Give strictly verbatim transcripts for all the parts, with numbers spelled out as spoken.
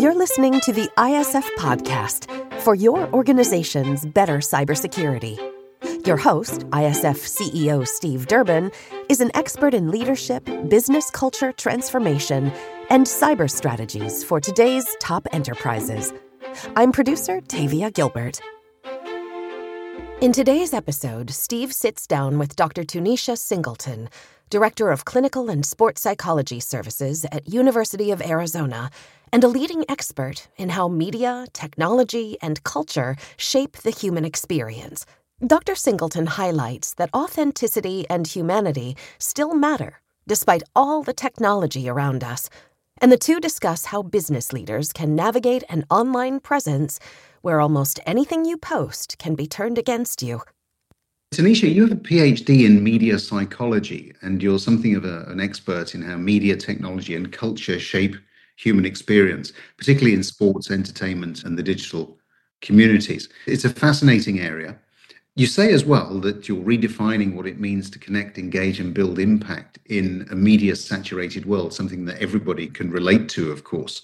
You're listening to the I S F Podcast for your organization's better cybersecurity. Your host, I S F C E O Steve Durbin, is an expert in leadership, business culture transformation, and cyber strategies for today's top enterprises. I'm producer Tavia Gilbert. In today's episode, Steve sits down with Doctor Tunisha Singleton, Director of Clinical and Sports Psychology Services at University of Arizona, and a leading expert in how media, technology, and culture shape the human experience. Doctor Singleton highlights that authenticity and humanity still matter, despite all the technology around us, and the two discuss how business leaders can navigate an online presence where almost anything you post can be turned against you. Tunisha, you have a P H D in media psychology, and you're something of a, an expert in how media, technology, and culture shape human experience, particularly in sports, entertainment, and the digital communities. It's a fascinating area. You say as well that you're redefining what it means to connect, engage, and build impact in a media-saturated world, something that everybody can relate to, of course.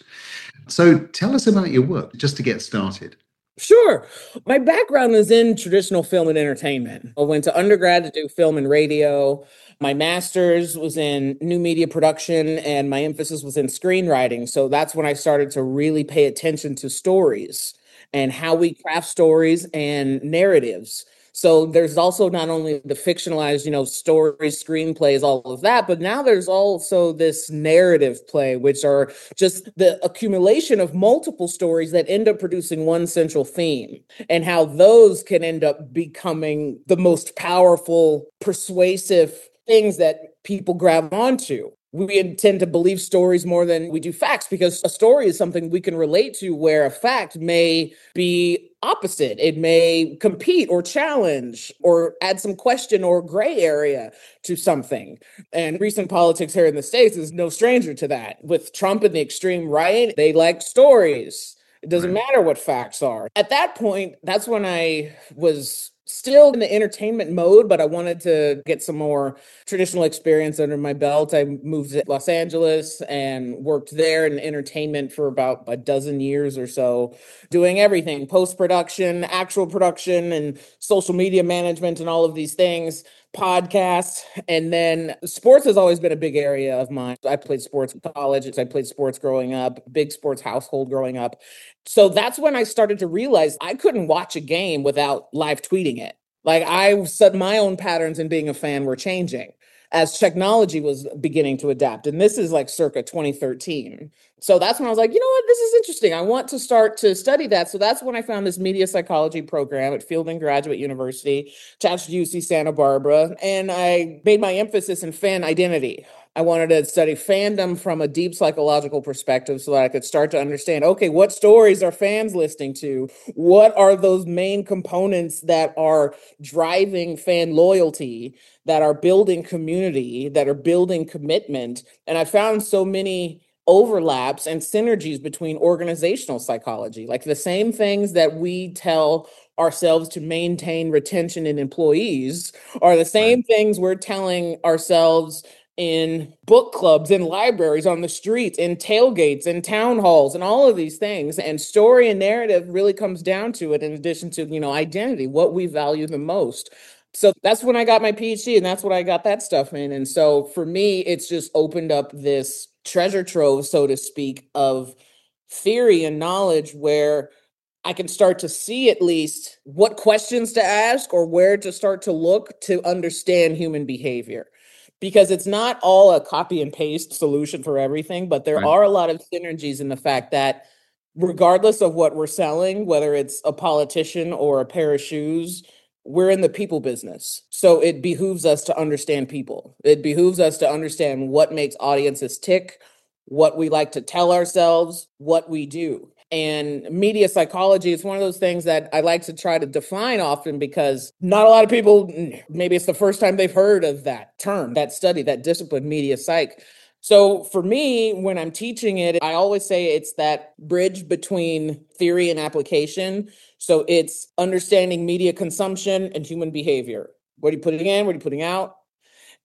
So tell us about your work, just to get started. Sure. My background is in traditional film and entertainment. I went to undergrad to do film and radio. My master's was in new media production, and my emphasis was in screenwriting. So that's when I started to really pay attention to stories and how we craft stories and narratives. So there's also not only the fictionalized, you know, stories, screenplays, all of that, but now there's also this narrative play, which are just the accumulation of multiple stories that end up producing one central theme, and how those can end up becoming the most powerful, persuasive things that people grab onto. We tend to believe stories more than we do facts, because a story is something we can relate to, where a fact may be opposite. It may compete or challenge or add some question or gray area to something. And recent politics here in the States is no stranger to that. With Trump and the extreme right, they like stories. It doesn't matter what facts are. At that point, that's when I was still in the entertainment mode, but I wanted to get some more traditional experience under my belt. I moved to Los Angeles and worked there in entertainment for about a dozen years or so, doing everything, post-production, actual production, and social media management, and all of these things, podcasts. And then sports has always been a big area of mine. I played sports in college. I played sports growing up, big sports household growing up. So that's when I started to realize I couldn't watch a game without live tweeting it. Like, I said, my own patterns in being a fan were changing as technology was beginning to adapt. And this is like circa twenty thirteen. So that's when I was like, you know what, this is interesting. I want to start to study that. So that's when I found this media psychology program at Fielding Graduate University, attached to U C Santa Barbara. And I made my emphasis in fan identity. I wanted to study fandom from a deep psychological perspective so that I could start to understand, okay, what stories are fans listening to? What are those main components that are driving fan loyalty, that are building community, that are building commitment? And I found so many overlaps and synergies between organizational psychology, like the same things that we tell ourselves to maintain retention in employees are the same right. things we're telling ourselves in book clubs, in libraries, on the streets, in tailgates, in town halls, and all of these things. And story and narrative really comes down to it, in addition to, you know, identity, what we value the most. So that's when I got my P H D, and that's what I got that stuff in. And so for me, it's just opened up this treasure trove, so to speak, of theory and knowledge where I can start to see at least what questions to ask or where to start to look to understand human behavior. Because it's not all a copy and paste solution for everything, but there right. are a lot of synergies in the fact that regardless of what we're selling, whether it's a politician or a pair of shoes, we're in the people business. So it behooves us to understand people. It behooves us to understand what makes audiences tick, what we like to tell ourselves, what we do. And media psychology is one of those things that I like to try to define often, because not a lot of people, maybe it's the first time they've heard of that term, that study, that discipline, media psych. So for me, when I'm teaching it, I always say it's that bridge between theory and application. So it's understanding media consumption and human behavior. What are you putting in? What are you putting out?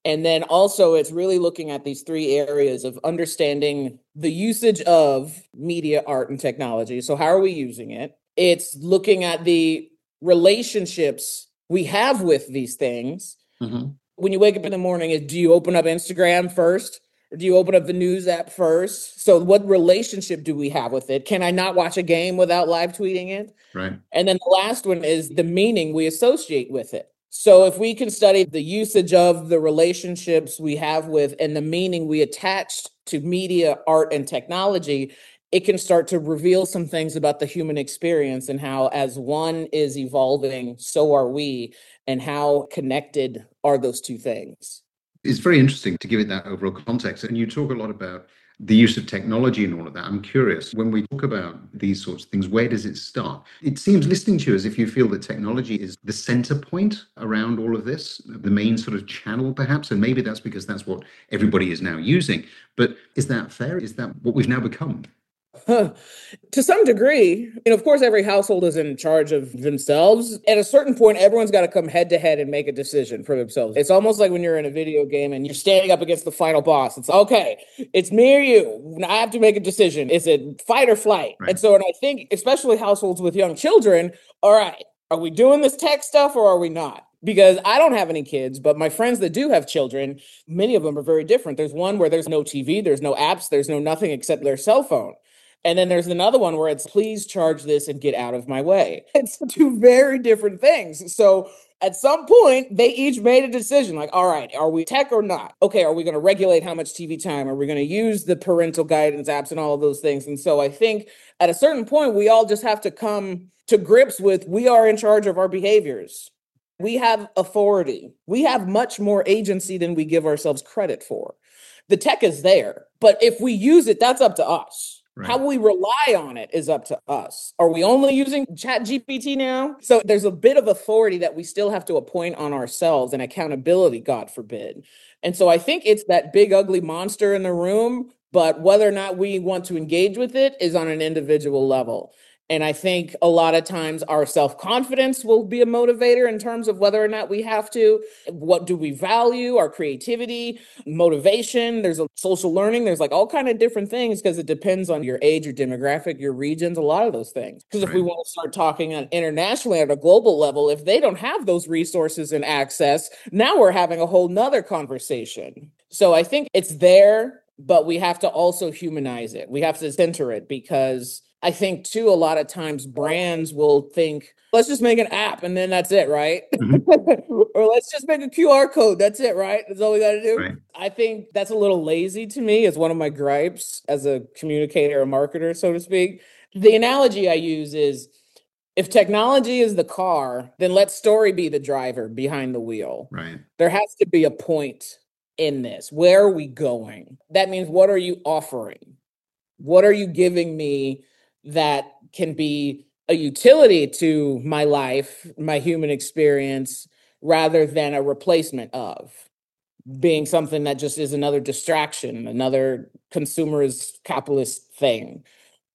And then also it's really looking at these three areas of understanding the usage of media, art, and technology. So how are we using it? It's looking at the relationships we have with these things. Mm-hmm. When you wake up in the morning, do you open up Instagram first? Or do you open up the news app first? So what relationship do we have with it? Can I not watch a game without live tweeting it? Right. And then the last one is the meaning we associate with it. So if we can study the usage of the relationships we have with and the meaning we attach to media, art, and technology, it can start to reveal some things about the human experience and how as one is evolving, so are we, and how connected are those two things. It's very interesting to give it that overall context. And you talk a lot about the use of technology and all of that. I'm curious, when we talk about these sorts of things, where does it start? It seems, listening to you, as if you feel that technology is the center point around all of this, the main sort of channel perhaps, and maybe that's because that's what everybody is now using. But is that fair? Is that what we've now become? Huh. To some degree, and of course, every household is in charge of themselves. At a certain point, everyone's got to come head to head and make a decision for themselves. It's almost like when you're in a video game and you're standing up against the final boss. It's okay, it's me or you. I have to make a decision. Is it fight or flight? Right. And so, and I think, especially households with young children, all right, are we doing this tech stuff or are we not? Because I don't have any kids, but my friends that do have children, many of them are very different. There's one where there's no T V, there's no apps, there's no nothing except their cell phone. And then there's another one where it's, please charge this and get out of my way. It's two very different things. So at some point, they each made a decision like, all right, are we tech or not? Okay, are we going to regulate how much T V time? Are we going to use the parental guidance apps and all of those things? And so I think at a certain point, we all just have to come to grips with we are in charge of our behaviors. We have authority. We have much more agency than we give ourselves credit for. The tech is there, but if we use it, that's up to us. Right. How we rely on it is up to us. Are we only using Chat G P T now? So there's a bit of authority that we still have to appoint on ourselves and accountability, God forbid. And so I think it's that big, ugly monster in the room, but whether or not we want to engage with it is on an individual level. And I think a lot of times our self-confidence will be a motivator in terms of whether or not we have to. What do we value? Our creativity, motivation. There's a social learning. There's like all kind of different things because it depends on your age, your demographic, your regions, a lot of those things. Because if right. we want to start talking on internationally at a global level, if they don't have those resources and access, now we're having a whole nother conversation. So I think it's there, but we have to also humanize it. We have to center it because I think, too, a lot of times brands will think, let's just make an app and then that's it, right? Mm-hmm. Or let's just make a Q R code. That's it, right? That's all we got to do. Right. I think that's a little lazy to me as one of my gripes as a communicator, a marketer, so to speak. The analogy I use is if technology is the car, then let story be the driver behind the wheel. Right. There has to be a point in this. Where are we going? That means what are you offering? What are you giving me that can be a utility to my life, my human experience, rather than a replacement of being something that just is another distraction, another consumerist capitalist thing.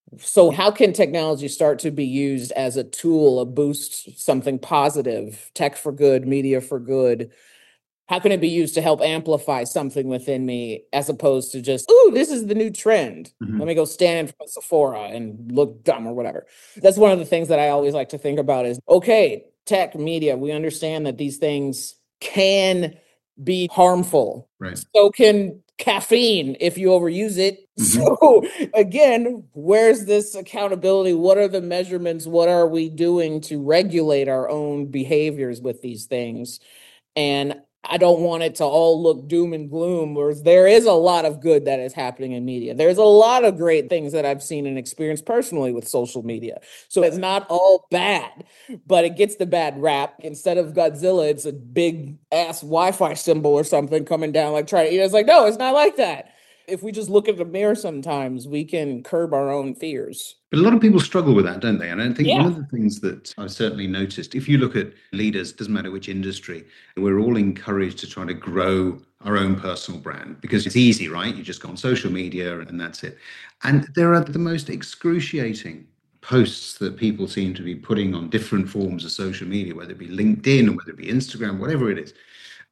So how can technology start to be used as a tool, a boost, something positive, tech for good, media for good? How can it be used to help amplify something within me as opposed to just, ooh, this is the new trend. Mm-hmm. Let me go stand in front of Sephora and look dumb or whatever. That's one of the things that I always like to think about is, okay, tech, media, we understand that these things can be harmful. Right. So can caffeine if you overuse it. Mm-hmm. So again, where's this accountability? What are the measurements? What are we doing to regulate our own behaviors with these things? And I don't want it to all look doom and gloom, whereas there is a lot of good that is happening in media. There's a lot of great things that I've seen and experienced personally with social media. So it's not all bad, but it gets the bad rap. Instead of Godzilla, it's a big ass Wi-Fi symbol or something coming down, like trying to eat. It's like, no, it's not like that. If we just look at the mirror sometimes, we can curb our own fears. But a lot of people struggle with that, don't they? And I think yeah. one of the things that I've certainly noticed, if you look at leaders, doesn't matter which industry, we're all encouraged to try to grow our own personal brand because it's easy, right? You just go on social media and that's it. And there are the most excruciating posts that people seem to be putting on different forms of social media, whether it be LinkedIn or whether it be Instagram, whatever it is.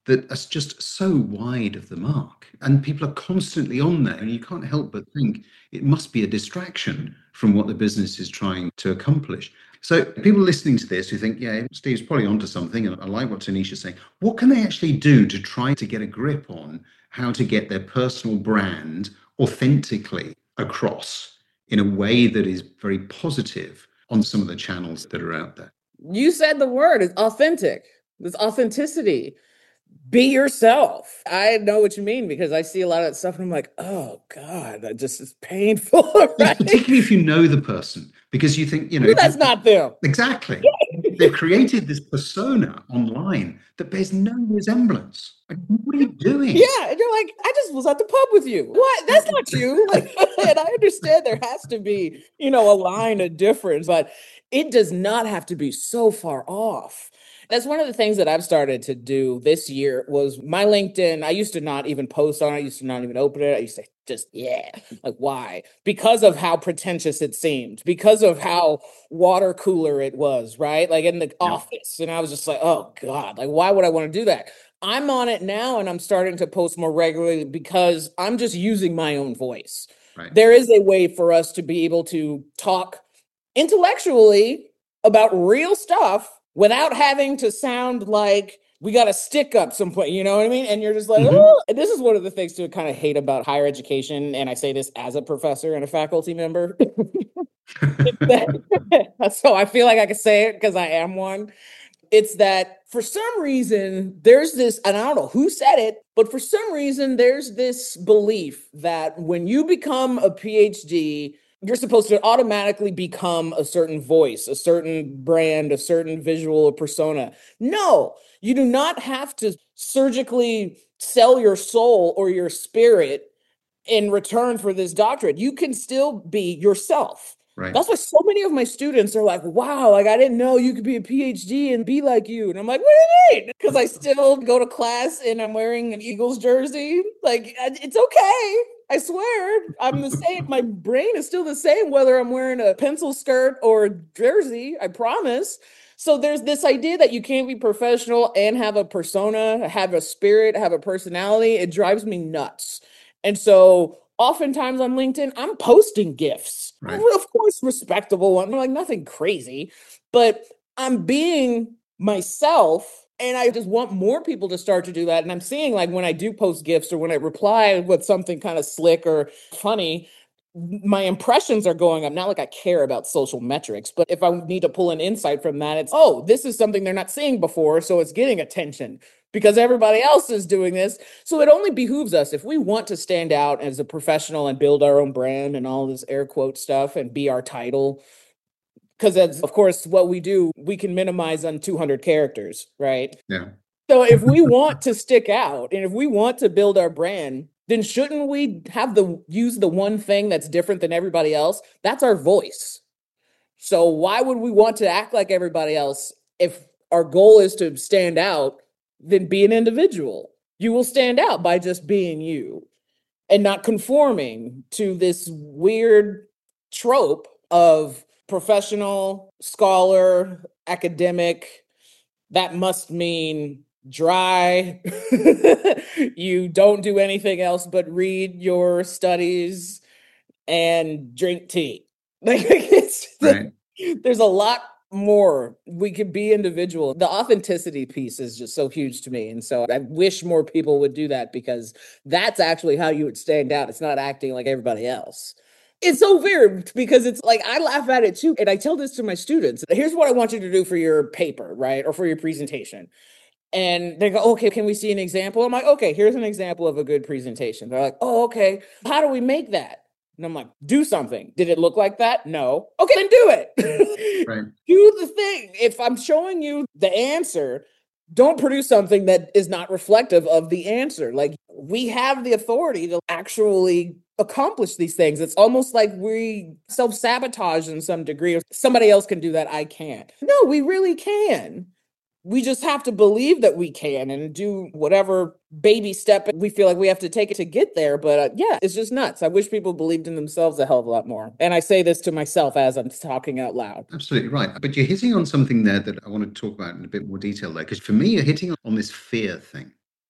that are just so wide of the mark. And people are constantly on there, and you can't help but think it must be a distraction from what the business is trying to accomplish. So people listening to this who think, yeah, Steve's probably onto something, and I like what Tanisha's saying, what can they actually do to try to get a grip on how to get their personal brand authentically across in a way that is very positive on some of the channels that are out there? You said the word, it's authentic. It's authenticity. Be yourself. I know what you mean, because I see a lot of that stuff and I'm like, oh God, that just is painful. Right? Yes, particularly if you know the person, because you think, you know, well, that's not them. Exactly. They've created this persona online that bears no resemblance. Like, what are you doing? Yeah. And you're like, I just was at the pub with you. What? That's not you. Like, and I understand there has to be, you know, a line of difference, but it does not have to be so far off. That's one of the things that I've started to do this year was my LinkedIn. I used to not even post on it. I used to not even open it. I used to just, yeah, like why? Because of how pretentious it seemed, because of how water cooler it was, right? Like in the yeah. office. And I was just like, oh God, like why would I want to do that? I'm on it now and I'm starting to post more regularly because I'm just using my own voice. Right. There is a way for us to be able to talk intellectually about real stuff without having to sound like we got to stick up some point, you know what I mean? And you're just like, mm-hmm. oh, and this is one of the things to kind of hate about higher education. And I say this as a professor and a faculty member. So I feel like I can say it because I am one. It's that for some reason, there's this, and I don't know who said it, but for some reason, there's this belief that when you become a PhD, you're supposed to automatically become a certain voice, a certain brand, a certain visual or persona. No, you do not have to surgically sell your soul or your spirit in return for this doctorate. You can still be yourself. Right. That's why so many of my students are like, wow, like I didn't know you could be a PhD and be like you. And I'm like, what do you mean? Because I still go to class and I'm wearing an Eagles jersey. Like, it's okay. I swear, I'm the same. My brain is still the same, whether I'm wearing a pencil skirt or a jersey, I promise. So there's this idea that you can't be professional and have a persona, have a spirit, have a personality. It drives me nuts. And so oftentimes on LinkedIn, I'm posting GIFs. Right. Of course, respectable one, like nothing crazy, but I'm being myself. And I just want more people to start to do that. And I'm seeing like when I do post GIFs or when I reply with something kind of slick or funny, my impressions are going up. Not like I care about social metrics, but if I need to pull an insight from that, it's, oh, this is something they're not seeing before. So it's getting attention because everybody else is doing this. So it only behooves us if we want to stand out as a professional and build our own brand and all this air quote stuff and be our title. Because that's, of course, what we do, we can minimize on two hundred characters, right? Yeah. So if we want to stick out and if we want to build our brand, then shouldn't we have the use the one thing that's different than everybody else? That's our voice. So why would we want to act like everybody else if our goal is to stand out? Then be an individual. You will stand out by just being you and not conforming to this weird trope of professional, scholar, academic. That must mean dry. You don't do anything else but read your studies and drink tea. Like it's right. There's a lot more. We could be individual. The authenticity piece is just so huge to me. And so I wish more people would do that because that's actually how you would stand out. It's not acting like everybody else. It's so weird because it's like, I laugh at it too. And I tell this to my students. Here's what I want you to do for your paper, right? Or for your presentation. And they go, okay, can we see an example? I'm like, okay, here's an example of a good presentation. They're like, oh, okay. How do we make that? And I'm like, do something. Did it look like that? No. Okay, then do it. Right. Do the thing. If I'm showing you the answer, don't produce something that is not reflective of the answer. Like we have the authority to actually accomplish these things. It's almost like we self-sabotage in some degree. Somebody else can do that. I can't. No, we really can. We just have to believe that we can and do whatever baby step we feel like we have to take it to get there. But uh, yeah, it's just nuts. I wish people believed in themselves a hell of a lot more. And I say this to myself as I'm talking out loud. Absolutely right. But you're hitting on something there that I want to talk about in a bit more detail there. Because for me, you're hitting on this fear thing.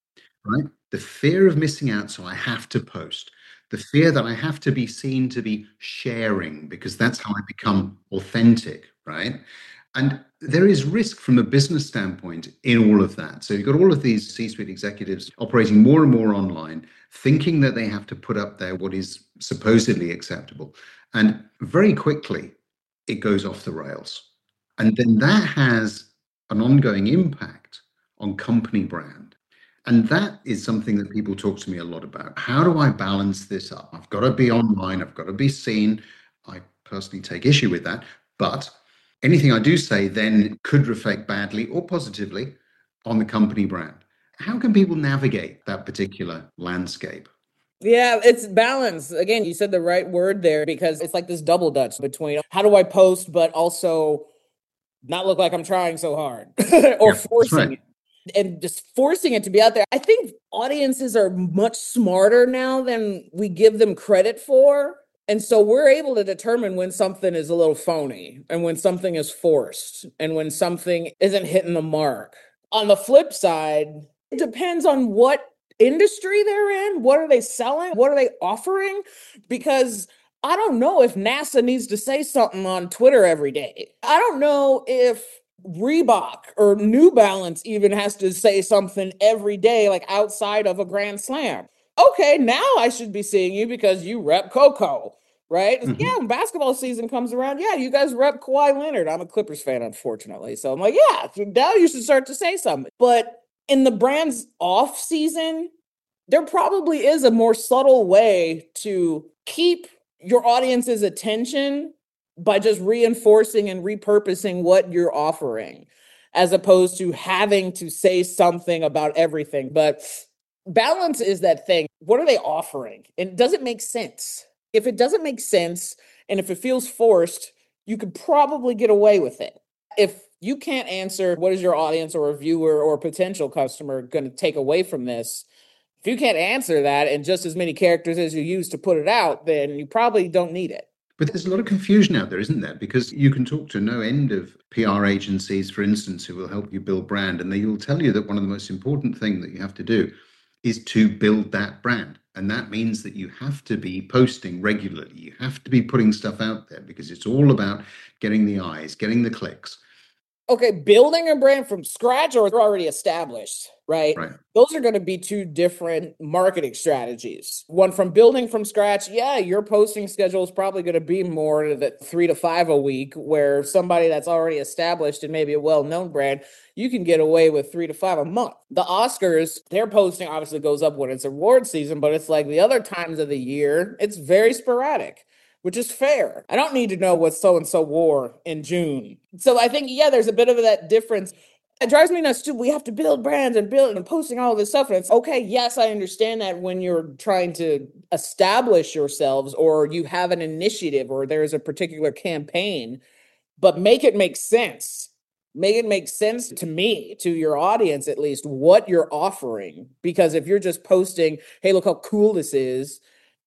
right? The fear of missing out, so I have to post. The fear that I have to be seen to be sharing because that's how I become authentic, right? And there is risk from a business standpoint in all of that. So you've got all of these C-suite executives operating more and more online, thinking that they have to put up there what is supposedly acceptable. And very quickly, it goes off the rails. And then that has an ongoing impact on company brand. And that is something that people talk to me a lot about. How do I balance this up? I've got to be online, I've got to be seen. I personally take issue with that. But anything I do say then could reflect badly or positively on the company brand. How can people navigate that particular landscape? Yeah, it's balance. Again, you said the right word there because it's like this double dutch between how do I post, but also not look like I'm trying so hard or Yeah, that's forcing right. it and just forcing it to be out there. I think audiences are much smarter now than we give them credit for. And so we're able to determine when something is a little phony and when something is forced and when something isn't hitting the mark. On the flip side, it depends on what industry they're in. What are they selling? What are they offering? Because I don't know if NASA needs to say something on Twitter every day. I don't know if Reebok or New Balance even has to say something every day, like outside of a Grand Slam. Okay, now I should be seeing you because you rep Coco, right? Yeah, Mhm. when basketball season comes around, yeah, you guys rep Kawhi Leonard. I'm a Clippers fan, unfortunately. So I'm like, yeah, now you should start to say something. But in the brand's off season, there probably is a more subtle way to keep your audience's attention by just reinforcing and repurposing what you're offering, as opposed to having to say something about everything. But balance is that thing. What are they offering? And does it make sense? If it doesn't make sense and if it feels forced, you could probably get away with it. If you can't answer what is your audience or a viewer or a potential customer going to take away from this, if you can't answer that in just as many characters as you use to put it out, then you probably don't need it. But there's a lot of confusion out there, isn't there? Because you can talk to no end of P R agencies, for instance, who will help you build brand, and they will tell you that one of the most important things that you have to do is to build that brand. And that means that you have to be posting regularly. You have to be putting stuff out there because it's all about getting the eyes, getting the clicks. Okay, building a brand from scratch or already established, right? Right. Those are going to be two different marketing strategies. One from building from scratch, yeah, your posting schedule is probably going to be more the three to five a week, where somebody that's already established and maybe a well-known brand, you can get away with three to five a month. The Oscars, their posting obviously goes up when it's award season, but it's like the other times of the year, it's very sporadic, which is fair. I don't need to know what so-and-so wore in June. So I think, yeah, there's a bit of that difference. It drives me nuts too. We have to build brands and build and posting all this stuff. And it's okay. Yes, I understand that when you're trying to establish yourselves or you have an initiative or there's a particular campaign, but make it make sense. Make it make sense to me, to your audience at least, what you're offering. Because if you're just posting, hey, look how cool this is,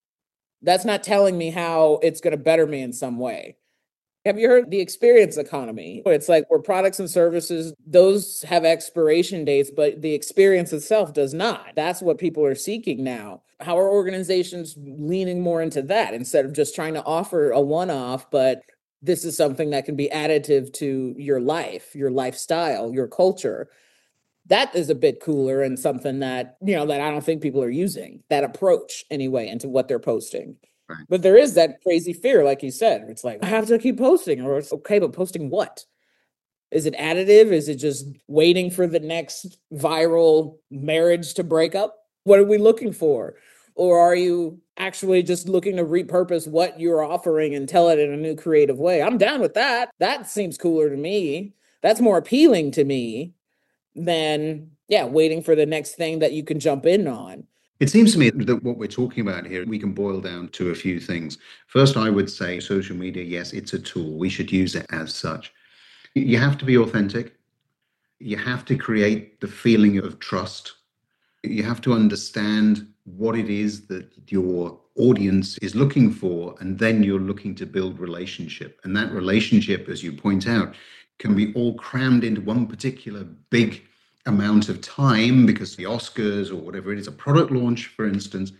that's not telling me how it's going to better me in some way. Have you heard the experience economy? It's like where products and services, those have expiration dates, but the experience itself does not. That's what people are seeking now. How are organizations leaning more into that instead of just trying to offer a one-off, but this is something that can be additive to your life, your lifestyle, your culture? That is a bit cooler and something that, you know, that I don't think people are using, that approach anyway, into what they're posting. Right. But there is that crazy fear, like you said. It's like, I have to keep posting, or it's okay, but posting what? Is it additive? Is it just waiting for the next viral marriage to break up? What are we looking for? Or are you actually just looking to repurpose what you're offering and tell it in a new creative way? I'm down with that. That seems cooler to me. That's more appealing to me than, yeah, waiting for the next thing that you can jump in on. It seems to me that what we're talking about here, we can boil down to a few things. First, I would say social media, yes, it's a tool. We should use it as such. You have to be authentic. You have to create the feeling of trust. You have to understand what it is that your audience is looking for, and then you're looking to build relationship. And that relationship, as you point out, can be all crammed into one particular big amount of time because the Oscars or whatever it is, a product launch, for instance.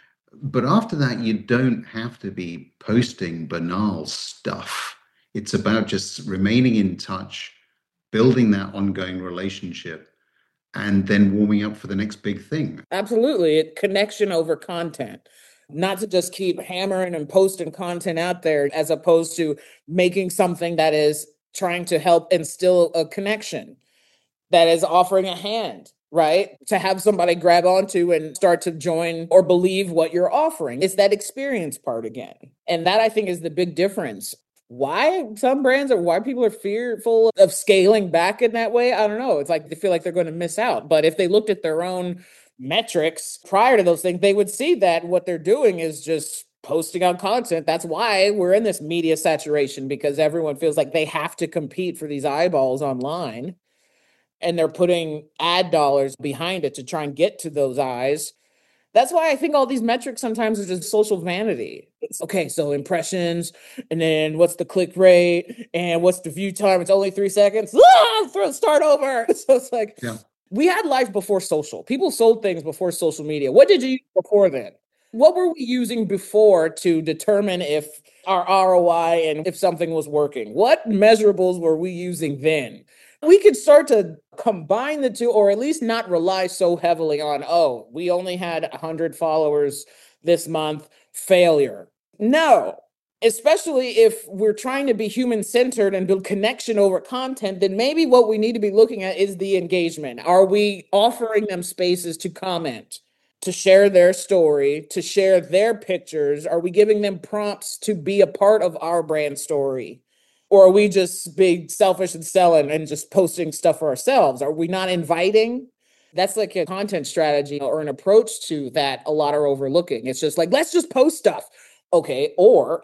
But after that, you don't have to be posting banal stuff. It's about just remaining in touch, building that ongoing relationship, and then warming up for the next big thing. Absolutely. It, connection over content. Not to just keep hammering and posting content out there, as opposed to making something that is trying to help instill a connection, that is offering a hand, right? To have somebody grab onto and start to join or believe what you're offering. It's that experience part again. And that, I think, is the big difference. Why some brands or why people are fearful of scaling back in that way, I don't know. It's like they feel like they're going to miss out. But if they looked at their own metrics prior to those things, they would see that what they're doing is just posting out content. That's why we're in this media saturation, because everyone feels like they have to compete for these eyeballs online. And they're putting ad dollars behind it to try and get to those eyes. That's why I think all these metrics sometimes are just social vanity. It's, okay, so impressions, and then what's the click rate, and what's the view time? It's only three seconds. Ah, throw, start over. So it's like, yeah. We had life before social. People sold things before social media. What did you use before then? What were we using before to determine if our R O I and if something was working? What measurables were we using then? We could start to combine the two, or at least not rely so heavily on, oh, we only had one hundred followers this month, failure. No, especially if we're trying to be human-centered and build connection over content, then maybe what we need to be looking at is the engagement. Are we offering them spaces to comment, to share their story, to share their pictures? Are we giving them prompts to be a part of our brand story? Or are we just being selfish and selling and just posting stuff for ourselves? Are we not inviting? That's like a content strategy or an approach to that a lot are overlooking. It's just like, let's just post stuff. Okay, or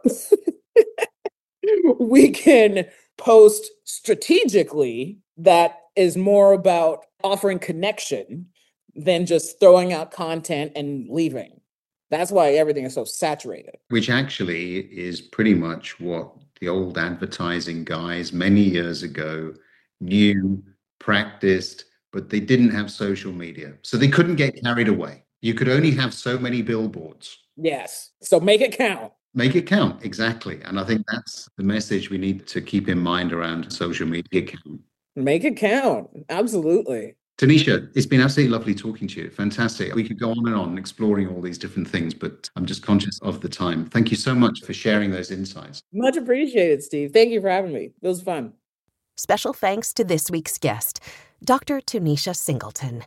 we can post strategically that is more about offering connection than just throwing out content and leaving. That's why everything is so saturated. Which actually is pretty much what the old advertising guys many years ago knew, practiced, but they didn't have social media. So they couldn't get carried away. You could only have so many billboards. Yes. So make it count. Make it count. Exactly. And I think that's the message we need to keep in mind around social media count. Make it count. Absolutely. Tanisha, it's been absolutely lovely talking to you. Fantastic. We could go on and on exploring all these different things, but I'm just conscious of the time. Thank you so much for sharing those insights. Much appreciated, Steve. Thank you for having me. It was fun. Special thanks to this week's guest, Doctor Tanisha Singleton.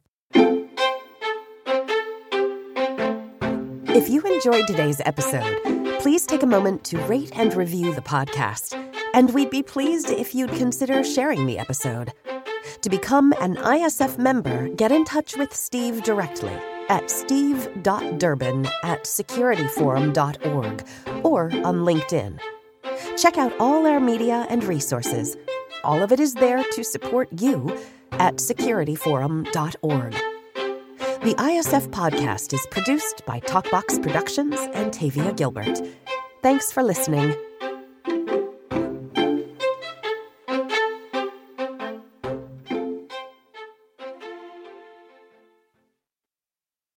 If you enjoyed today's episode, please take a moment to rate and review the podcast, and we'd be pleased if you'd consider sharing the episode. To become an I S F member, get in touch with Steve directly at steve dot durbin at security forum dot org or on LinkedIn. Check out all our media and resources. All of it is there to support you at security forum dot org. The I S F podcast is produced by Talkbox Productions and Tavia Gilbert. Thanks for listening.